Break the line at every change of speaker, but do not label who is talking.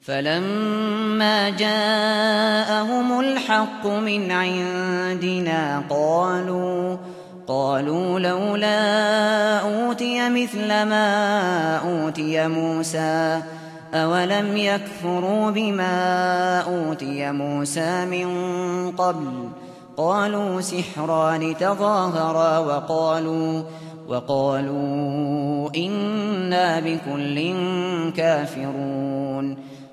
فلما جاءهم الحق من عندنا قالوا لولا أوتي مثل ما أوتي موسى أولم يكفروا بما أوتي موسى من قبل قالوا سحران تظاهرا وقالوا إنا بكل كافرون